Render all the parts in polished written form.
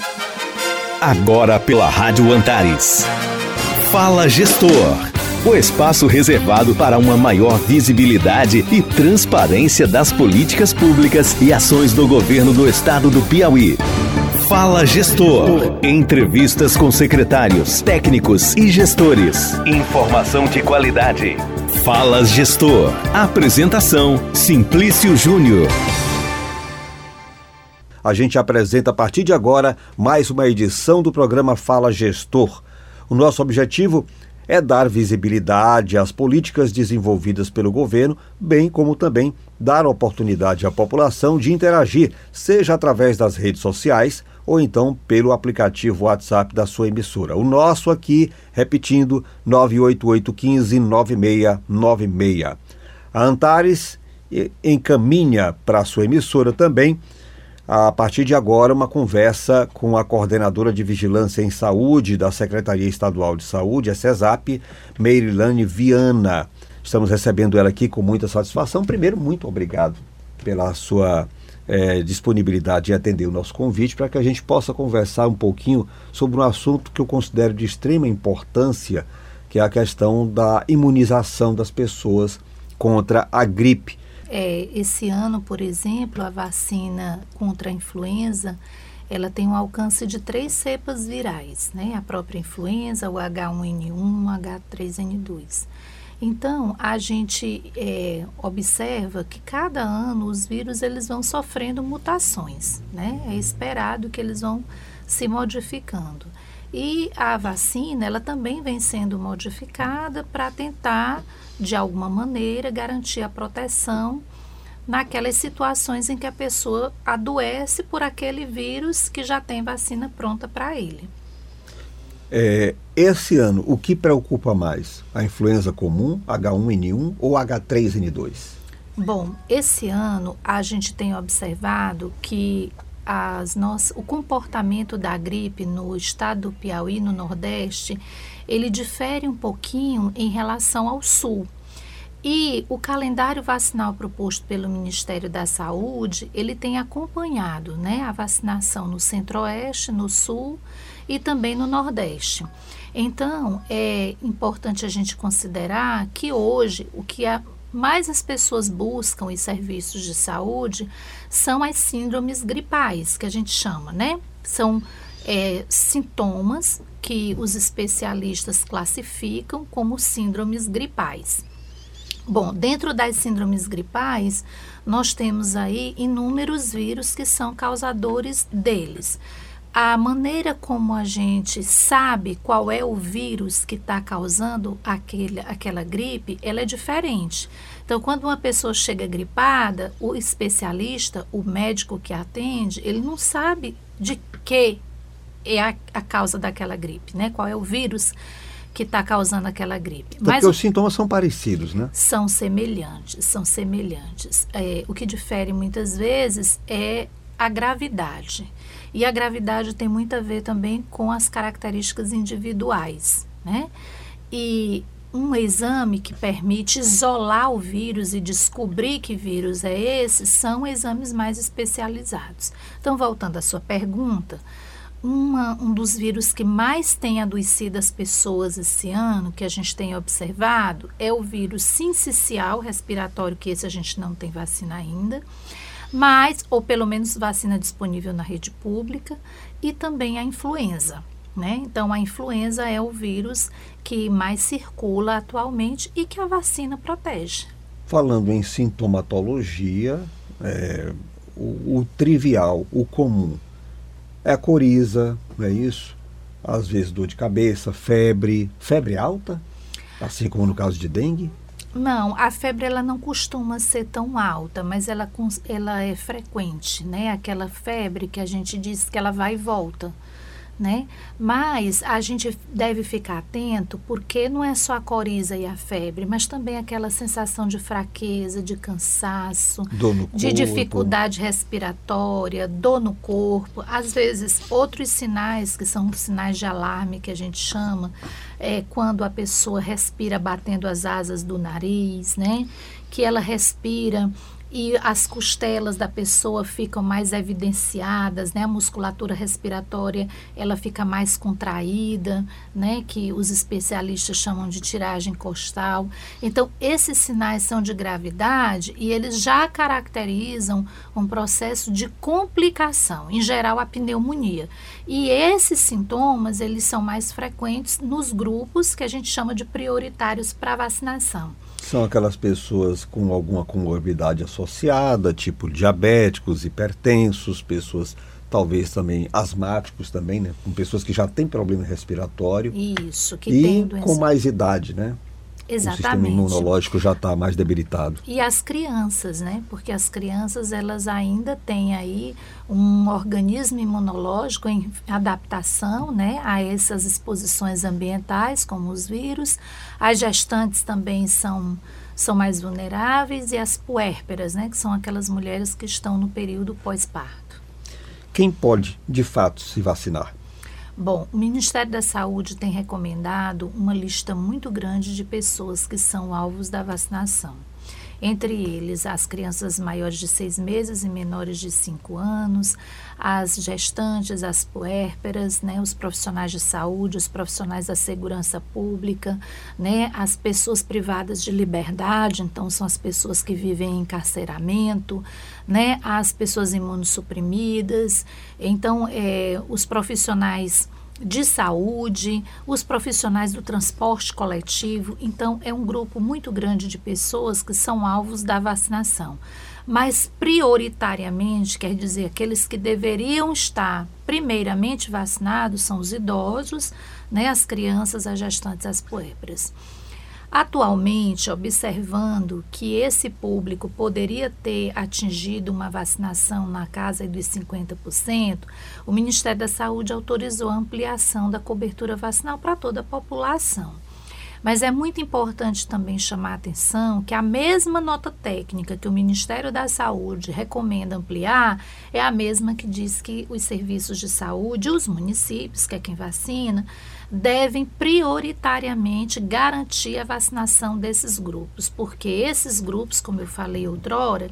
Agora pela Rádio Antares. Fala Gestor, o espaço reservado para uma maior visibilidade e transparência das políticas públicas e ações do governo do estado do Piauí. Fala Gestor. Entrevistas com secretários, técnicos e gestores. Informação de qualidade. Fala Gestor. Apresentação: Simplício Júnior. A gente apresenta a partir de agora mais uma edição do programa Fala Gestor. O nosso objetivo é dar visibilidade às políticas desenvolvidas pelo governo, bem como também dar oportunidade à população de interagir, seja através das redes sociais ou então pelo aplicativo WhatsApp da sua emissora. O nosso aqui, repetindo, 988159696. A Antares encaminha para a sua emissora também, a partir de agora, uma conversa com a coordenadora de Vigilância em Saúde da Secretaria Estadual de Saúde, a CESAP, Meirilane Viana. Estamos recebendo ela aqui com muita satisfação. Primeiro, muito obrigado pela sua disponibilidade em atender o nosso convite para que a gente possa conversar um pouquinho sobre um assunto que eu considero de extrema importância, que é a questão da imunização das pessoas contra a gripe. Esse ano, por exemplo, a vacina contra a influenza, ela tem um alcance de 3 cepas virais, né? A própria influenza, o H1N1, o H3N2. Então, a gente observa que cada ano os vírus eles vão sofrendo mutações, né? É esperado que eles vão se modificando. E a vacina, ela também vem sendo modificada para tentar, de alguma maneira, garantir a proteção naquelas situações em que a pessoa adoece por aquele vírus que já tem vacina pronta para ele. Esse ano, o que preocupa mais? A influenza comum, H1N1 ou H3N2? Bom, esse ano a gente tem observado que o comportamento da gripe no estado do Piauí, no Nordeste, ele difere um pouquinho em relação ao Sul. E o calendário vacinal proposto pelo Ministério da Saúde, ele tem acompanhado, né, a vacinação no Centro-Oeste, no Sul e também no Nordeste. Então, é importante a gente considerar que hoje o que mais as pessoas buscam em serviços de saúde são as síndromes gripais, que a gente chama, né? São sintomas que os especialistas classificam como síndromes gripais. Bom, dentro das síndromes gripais, nós temos aí inúmeros vírus que são causadores deles. A maneira como a gente sabe qual é o vírus que está causando aquela gripe, ela é diferente. Então, quando uma pessoa chega gripada, o especialista, o médico que atende, ele não sabe de que é a causa daquela gripe, né? Qual é o vírus que está causando aquela gripe. Mas porque os sintomas são parecidos, né? São semelhantes. O que difere muitas vezes é a gravidade. E a gravidade tem muito a ver também com as características individuais, né? E um exame que permite isolar o vírus e descobrir que vírus é esse são exames mais especializados. Então, voltando à sua pergunta, um dos vírus que mais tem adoecido as pessoas esse ano, que a gente tem observado, é o vírus sincicial respiratório, que esse a gente não tem vacina ainda, ou pelo menos vacina disponível na rede pública, e também a influenza, né? Então, a influenza é o vírus que mais circula atualmente e que a vacina protege. Falando em sintomatologia, o trivial, o comum, é a coriza, não é isso? Às vezes dor de cabeça, febre alta, assim como no caso de dengue? Não, a febre ela não costuma ser tão alta, mas ela é frequente, né? Aquela febre que a gente diz que ela vai e volta, né? Mas a gente deve ficar atento porque não é só a coriza e a febre, mas também aquela sensação de fraqueza, de cansaço, de dificuldade respiratória, dor no corpo. Às vezes, outros sinais que são sinais de alarme que a gente chama, é quando a pessoa respira batendo as asas do nariz, né? Que ela respira e as costelas da pessoa ficam mais evidenciadas, né? A musculatura respiratória, ela fica mais contraída, né? Que os especialistas chamam de tiragem costal. Então, esses sinais são de gravidade e eles já caracterizam um processo de complicação, em geral a pneumonia. E esses sintomas, eles são mais frequentes nos grupos que a gente chama de prioritários para vacinação. São aquelas pessoas com alguma comorbidade associada, tipo diabéticos, hipertensos, pessoas talvez também asmáticos também, né? Com pessoas que já têm problema respiratório. Isso, que tem tem doença. Com mais idade, né? Exatamente. O sistema imunológico já está mais debilitado. E as crianças, né? Porque as crianças, elas ainda têm aí um organismo imunológico em adaptação, né? A essas exposições ambientais, como os vírus. As gestantes também são mais vulneráveis e as puérperas, né? Que são aquelas mulheres que estão no período pós-parto. Quem pode, de fato, se vacinar? Bom, o Ministério da Saúde tem recomendado uma lista muito grande de pessoas que são alvos da vacinação. Entre eles, as crianças maiores de 6 meses e menores de 5 anos, as gestantes, as puérperas, né, os profissionais de saúde, os profissionais da segurança pública, né, as pessoas privadas de liberdade, então são as pessoas que vivem em encarceramento, né, as pessoas imunossuprimidas, então os profissionais de saúde, os profissionais do transporte coletivo. Então, é um grupo muito grande de pessoas que são alvos da vacinação. Mas, prioritariamente, quer dizer, aqueles que deveriam estar primeiramente vacinados são os idosos, né, as crianças, as gestantes, as puérperas. Atualmente, observando que esse público poderia ter atingido uma vacinação na casa dos 50%, o Ministério da Saúde autorizou a ampliação da cobertura vacinal para toda a população. Mas é muito importante também chamar a atenção que a mesma nota técnica que o Ministério da Saúde recomenda ampliar é a mesma que diz que os serviços de saúde, os municípios, que é quem vacina, devem prioritariamente garantir a vacinação desses grupos, porque esses grupos, como eu falei outrora,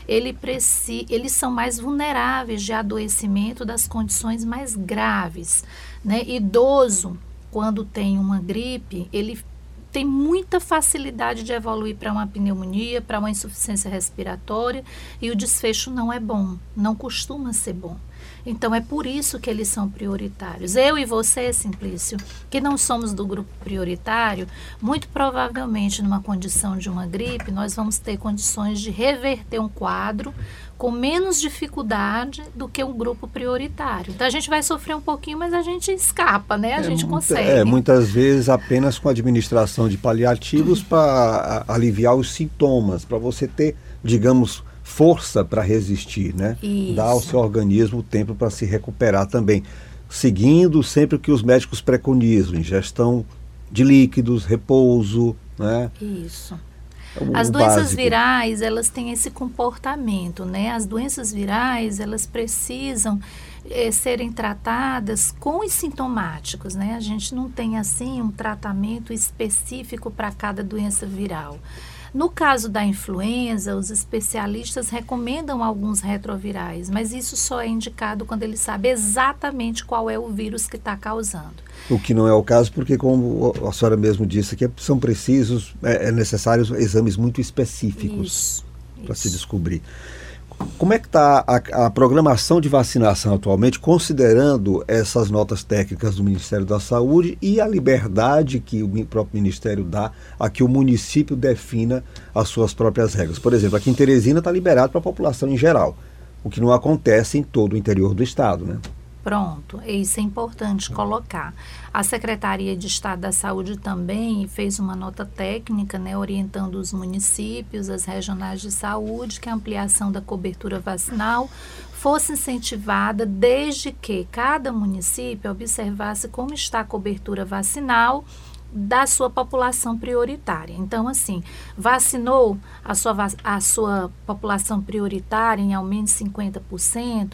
eles são mais vulneráveis de adoecimento das condições mais graves, né? Idoso, quando tem uma gripe, ele tem muita facilidade de evoluir para uma pneumonia, para uma insuficiência respiratória, e o desfecho não é bom, não costuma ser bom. Então, é por isso que eles são prioritários. Eu e você, Simplício, que não somos do grupo prioritário, muito provavelmente, numa condição de uma gripe, nós vamos ter condições de reverter um quadro com menos dificuldade do que um grupo prioritário. Então, a gente vai sofrer um pouquinho, mas a gente escapa, né? A gente consegue. Muitas vezes apenas com a administração de paliativos para aliviar os sintomas, para você ter, digamos, força para resistir, né? Isso. Dar ao seu organismo o tempo para se recuperar também, seguindo sempre o que os médicos preconizam, ingestão de líquidos, repouso, né? Isso. As doenças virais, elas têm esse comportamento, né? As doenças virais, elas precisam serem tratadas com os sintomáticos, né? A gente não tem, assim, um tratamento específico para cada doença viral. No caso da influenza, os especialistas recomendam alguns retrovirais, mas isso só é indicado quando ele sabe exatamente qual é o vírus que está causando. O que não é o caso, porque como a senhora mesmo disse, que são precisos, necessários exames muito específicos para se descobrir. Como é que está a programação de vacinação atualmente, considerando essas notas técnicas do Ministério da Saúde e a liberdade que o próprio Ministério dá a que o município defina as suas próprias regras? Por exemplo, aqui em Teresina está liberado para a população em geral, o que não acontece em todo o interior do estado, né? Pronto, isso é importante colocar. A Secretaria de Estado da Saúde também fez uma nota técnica, né, orientando os municípios, as regionais de saúde, que a ampliação da cobertura vacinal fosse incentivada desde que cada município observasse como está a cobertura vacinal da sua população prioritária. Então, assim, vacinou a sua população prioritária em ao menos 50%,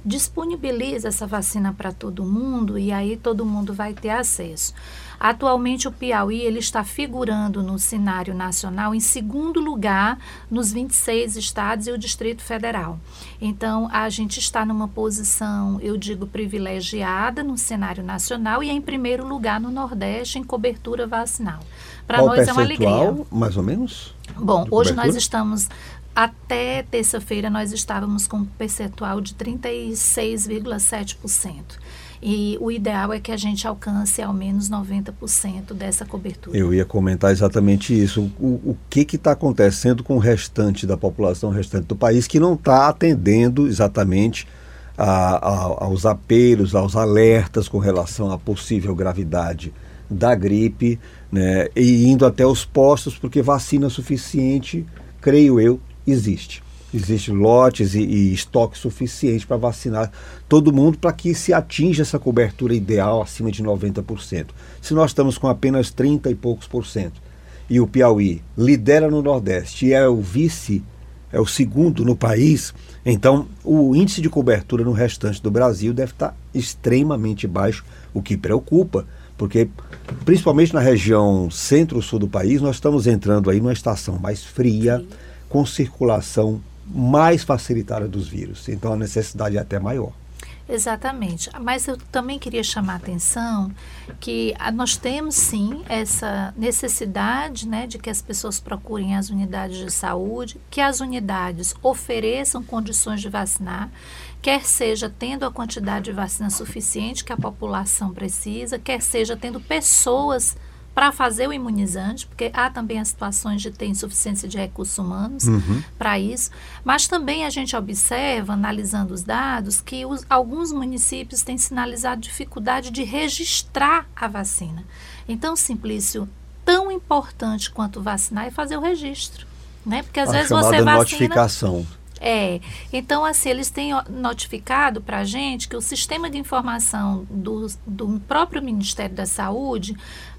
disponibiliza essa vacina para todo mundo e aí todo mundo vai ter acesso. Atualmente o Piauí ele está figurando no cenário nacional em segundo lugar nos 26 estados e o Distrito Federal. Então a gente está numa posição, eu digo, privilegiada no cenário nacional e em primeiro lugar no Nordeste em cobertura vacinal. Para nós é uma alegria. Mais ou menos? Bom, hoje nós estamos... Até terça-feira nós estávamos com um percentual de 36,7%. E o ideal é que a gente alcance ao menos 90% dessa cobertura. Eu ia comentar exatamente isso. O que está acontecendo com o restante da população, o restante do país, que não está atendendo exatamente aos apelos, aos alertas com relação à possível gravidade da gripe, né, e indo até os postos, porque vacina suficiente, creio eu, existe. Existem lotes e estoque suficiente para vacinar todo mundo para que se atinja essa cobertura ideal acima de 90%. Se nós estamos com apenas 30 e poucos por cento e o Piauí lidera no Nordeste e é o vice, é o segundo no país, então o índice de cobertura no restante do Brasil deve estar extremamente baixo, o que preocupa, porque principalmente na região centro-sul do país nós estamos entrando aí numa estação mais fria, com circulação mais facilitada dos vírus. Então a necessidade é até maior. Exatamente. Mas eu também queria chamar a atenção que nós temos sim essa necessidade, né, de que as pessoas procurem as unidades de saúde, que as unidades ofereçam condições de vacinar, quer seja tendo a quantidade de vacina suficiente que a população precisa, quer seja tendo pessoas para fazer o imunizante, porque há também as situações de ter insuficiência de recursos humanos para isso, mas também a gente observa, analisando os dados, que alguns municípios têm sinalizado dificuldade de registrar a vacina. Então, Simplício, tão importante quanto vacinar é fazer o registro, né? Porque às vezes você vacina... notificação. Então assim, eles têm notificado para a gente que o sistema de informação do próprio Ministério da Saúde,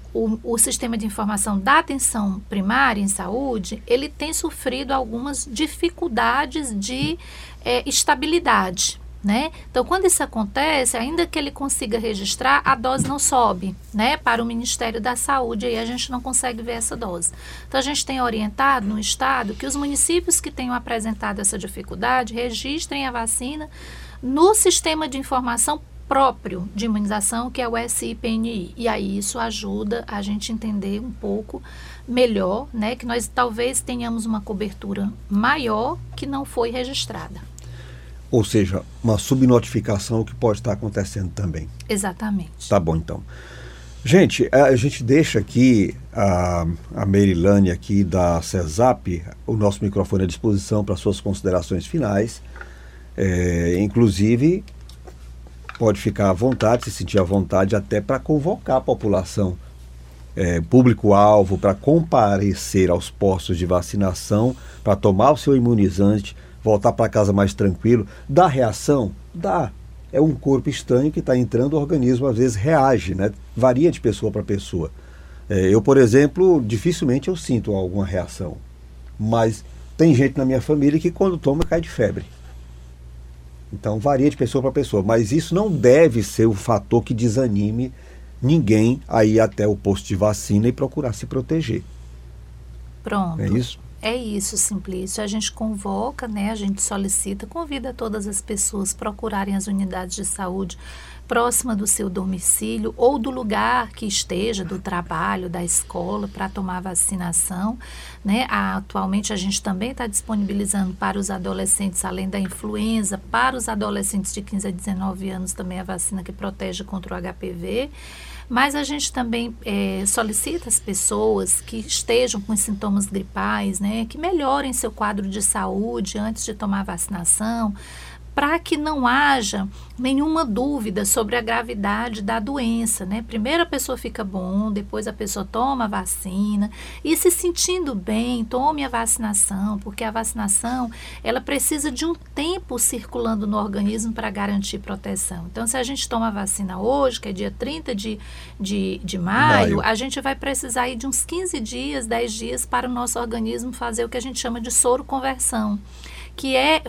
o sistema de informação da atenção primária em saúde, ele tem sofrido algumas dificuldades de estabilidade, né? Então, quando isso acontece, ainda que ele consiga registrar, a dose não sobe, né, para o Ministério da Saúde, e a gente não consegue ver essa dose. Então, a gente tem orientado no Estado que os municípios que tenham apresentado essa dificuldade registrem a vacina no sistema de informação próprio de imunização, que é o SIPNI. E aí isso ajuda a gente entender um pouco melhor, né, que nós talvez tenhamos uma cobertura maior que não foi registrada. Ou seja, uma subnotificação que pode estar acontecendo também. Exatamente. Tá bom, então. Gente, a gente deixa aqui a Merilane aqui da CESAP, o nosso microfone à disposição para suas considerações finais. Inclusive, pode ficar à vontade, se sentir à vontade até para convocar a população, público-alvo, para comparecer aos postos de vacinação, para tomar o seu imunizante, voltar para casa mais tranquilo. Dá reação? Dá. É um corpo estranho que está entrando, o organismo às vezes reage, né? Varia de pessoa para pessoa. Eu, por exemplo, dificilmente eu sinto alguma reação. Mas tem gente na minha família que quando toma cai de febre. Então varia de pessoa para pessoa, mas isso não deve ser o fator que desanime ninguém a ir até o posto de vacina e procurar se proteger. Pronto. É isso? É isso, Simplício. A gente convoca, né, a gente solicita, convida todas as pessoas a procurarem as unidades de saúde próxima do seu domicílio ou do lugar que esteja, do trabalho, da escola, para tomar vacinação, né? Atualmente a gente também está disponibilizando para os adolescentes, além da influenza, para os adolescentes de 15 a 19 anos também a vacina que protege contra o HPV. Mas a gente também solicita às pessoas que estejam com sintomas gripais, né, que melhorem seu quadro de saúde antes de tomar a vacinação, para que não haja nenhuma dúvida sobre a gravidade da doença, né? Primeiro a pessoa fica bom, depois a pessoa toma a vacina e se sentindo bem, tome a vacinação, porque a vacinação, ela precisa de um tempo circulando no organismo para garantir proteção. Então, se a gente toma a vacina hoje, que é dia 30 de maio, a gente vai precisar aí de uns 15 dias, 10 dias para o nosso organismo fazer o que a gente chama de soro conversão, que é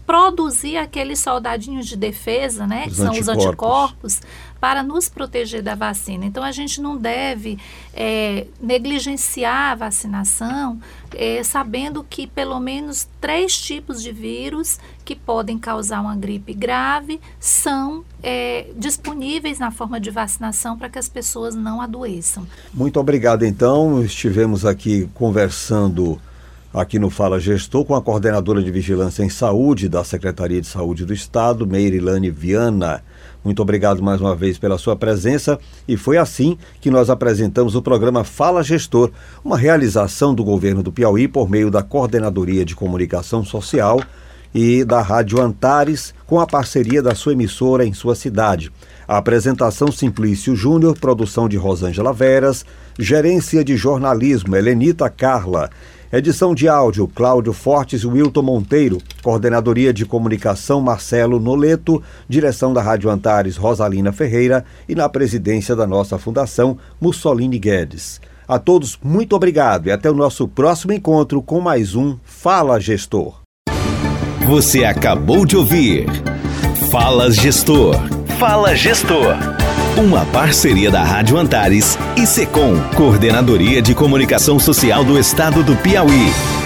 produzir aqueles soldadinhos de defesa, né, que são os anticorpos, para nos proteger da vacina. Então, a gente não deve negligenciar a vacinação, sabendo que pelo menos 3 tipos de vírus que podem causar uma gripe grave são disponíveis na forma de vacinação para que as pessoas não adoeçam. Muito obrigado, então. Estivemos aqui conversando aqui no Fala Gestor com a coordenadora de Vigilância em Saúde da Secretaria de Saúde do Estado, Meirilane Viana. Muito obrigado mais uma vez pela sua presença, e foi assim que nós apresentamos o programa Fala Gestor, uma realização do governo do Piauí por meio da Coordenadoria de Comunicação Social e da Rádio Antares, com a parceria da sua emissora em sua cidade. A apresentação Simplício Júnior, produção de Rosângela Veras, gerência de jornalismo Helenita Carla, edição de áudio Cláudio Fortes e Wilton Monteiro, coordenadoria de comunicação Marcelo Noleto, direção da Rádio Antares Rosalina Ferreira e na presidência da nossa fundação Mussolini Guedes. A todos, muito obrigado e até o nosso próximo encontro com mais um Fala Gestor. Você acabou de ouvir Fala Gestor. Fala Gestor. Uma parceria da Rádio Antares e Secom, Coordenadoria de Comunicação Social do Estado do Piauí.